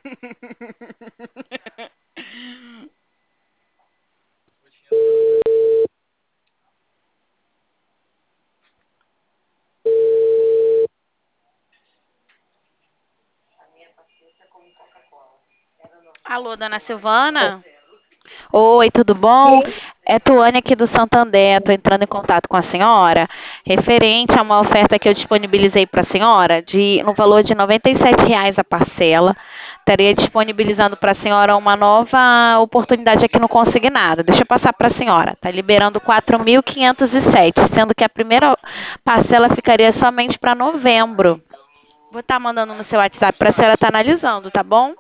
Alô, dona Silvana? Oi, tudo bom? Sim, É Tuane aqui do Santander. Estou entrando em contato com a senhora referente a uma oferta que eu disponibilizei para a senhora no valor de R$ 97 a parcela. Estaria disponibilizando para a senhora uma nova oportunidade aqui no Consignado. Deixa eu passar para a senhora. Está liberando 4.507, sendo que a primeira parcela ficaria somente para novembro. Vou estar mandando no seu WhatsApp para a senhora estar analisando, tá bom?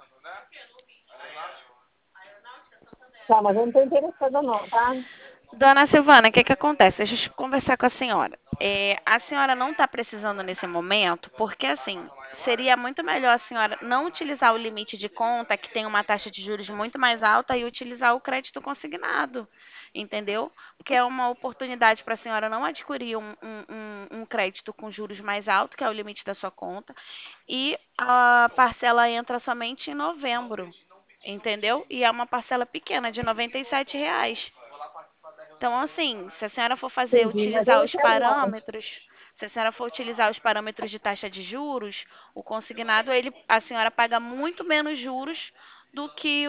tá, mas eu não estou interessada não, tá? Dona Silvana, o que que acontece? Deixa eu conversar com a senhora. A senhora não está precisando nesse momento, porque assim, seria muito melhor a senhora não utilizar o limite de conta, que tem uma taxa de juros muito mais alta, e utilizar o crédito consignado, entendeu? Porque é uma oportunidade para a senhora não adquirir um crédito com juros mais alto, que é o limite da sua conta, e a parcela entra somente em novembro, entendeu? E é uma parcela pequena, de R$ 97. Então, assim, se a senhora for fazer, Entendi, mas eu utilizar não os quero não. parâmetros, se a senhora for utilizar os parâmetros de taxa de juros, o consignado, a senhora paga muito menos juros do que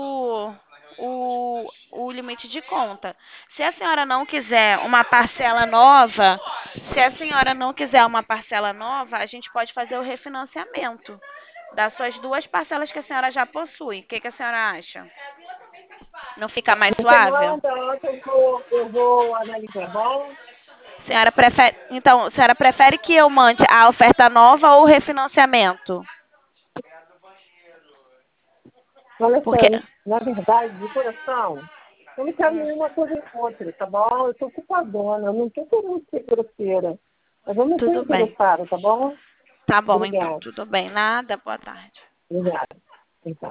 o limite de conta. Se a senhora não quiser uma parcela nova, se a senhora não quiser uma parcela nova, a gente pode fazer o refinanciamento das suas duas parcelas que a senhora já possui. O que que a senhora acha? Não fica mais Você suave? manda, eu vou analisar, bom? Senhora prefere, então, a senhora prefere que eu mande a oferta nova ou o refinanciamento? Olha só, Porque na verdade, de coração, eu não quero nenhuma coisa nem outra, tá bom? Eu estou ocupadona, eu não estou querendo ser grosseira. Mas eu não estou tudo bem. interessada, tá bom? Tá bom, então, Obrigada. tudo bem. Nada, boa tarde. Obrigada.